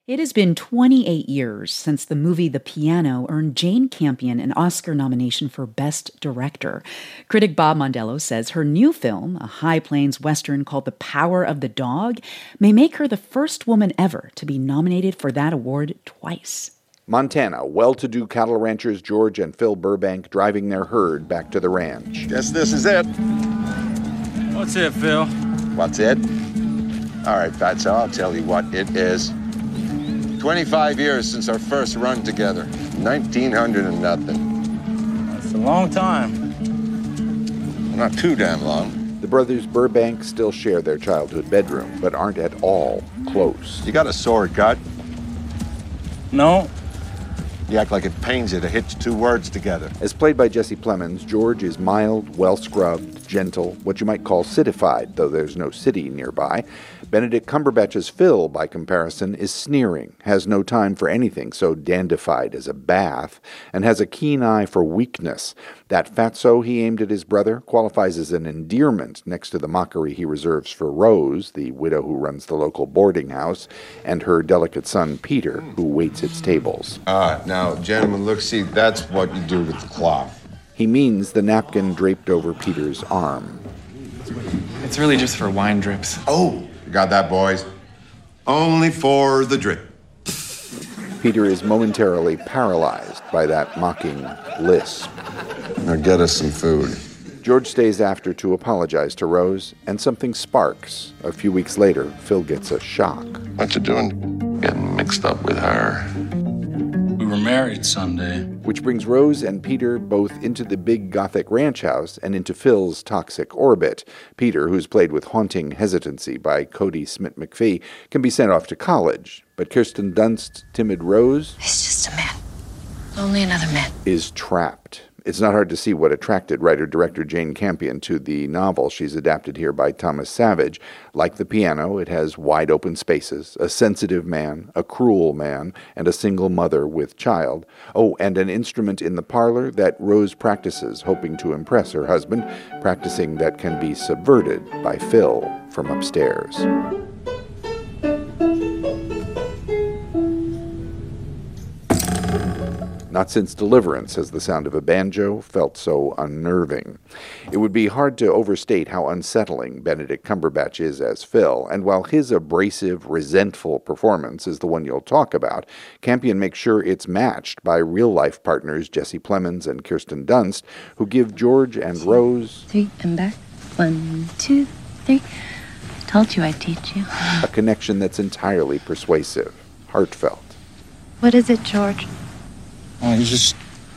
It has been 28 years since the movie The Piano earned Jane Campion an Oscar nomination for Best Director. Critic Bob Mondello says her new film, a High Plains Western called The Power of the Dog, may make her the first woman ever to be nominated for that award twice. Montana, well-to-do cattle ranchers George and Phil Burbank driving their herd back to the ranch. Guess this is it. What's it, Phil? What's it? All right, Fatso, I'll tell you what it is. 25 years since our first run together. 1900 and nothing. That's a long time. Not too damn long. The brothers Burbank still share their childhood bedroom, but aren't at all close. You got a sore gut? No. You act like it pains you to hitch two words together. As played by Jesse Plemons, George is mild, well-scrubbed, gentle, what you might call citified, though there's no city nearby. Benedict Cumberbatch's Phil, by comparison, is sneering, has no time for anything so dandified as a bath, and has a keen eye for weakness. That fatso he aimed at his brother qualifies as an endearment next to the mockery he reserves for Rose, the widow who runs the local boarding house, and her delicate son Peter, who waits its tables. Now, gentlemen, look, see, that's what you do with the cloth. He means the napkin draped over Peter's arm. It's really just for wine drips. Oh, you got that, boys? Only for the drip. Peter is momentarily paralyzed by that mocking lisp. Now get us some food. George stays after to apologize to Rose, and something sparks. A few weeks later, Phil gets a shock. What you doing? Getting mixed up with her. We were married Sunday. Which brings Rose and Peter both into the big Gothic ranch house and into Phil's toxic orbit. Peter, who's played with haunting hesitancy by Cody Smith-McPhee, can be sent off to college. But Kirsten Dunst's timid Rose... It's just a man. Only another man. ...is trapped. It's not hard to see what attracted writer-director Jane Campion to the novel she's adapted here by Thomas Savage. Like The Piano, it has wide-open spaces, a sensitive man, a cruel man, and a single mother with child. Oh, and an instrument in the parlor that Rose practices, hoping to impress her husband, practicing that can be subverted by Phil from upstairs. Not since Deliverance has the sound of a banjo felt so unnerving. It would be hard to overstate how unsettling Benedict Cumberbatch is as Phil, and while his abrasive, resentful performance is the one you'll talk about, Campion makes sure it's matched by real-life partners Jesse Plemons and Kirsten Dunst, who give George and Rose... 3 and back. 1, 2, 3. Told you I'd teach you. a connection that's entirely persuasive, heartfelt. What is it, George? I just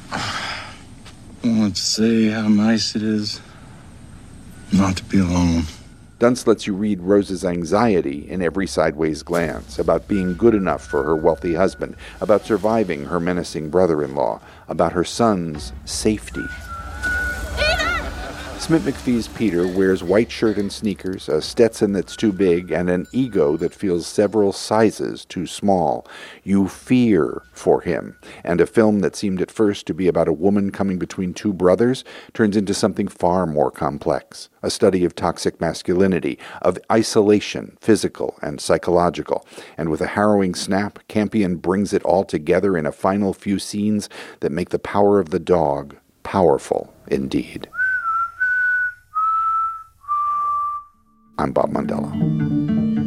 want to say how nice it is not to be alone. Dunst lets you read Rose's anxiety in every sideways glance, about being good enough for her wealthy husband, about surviving her menacing brother-in-law, about her son's safety. Smith-McPhee's Peter wears white shirt and sneakers, a Stetson that's too big, and an ego that feels several sizes too small. You fear for him, and a film that seemed at first to be about a woman coming between two brothers turns into something far more complex, a study of toxic masculinity, of isolation, physical and psychological. And with a harrowing snap, Campion brings it all together in a final few scenes that make the power of the dog powerful indeed. I'm Bob Mondello.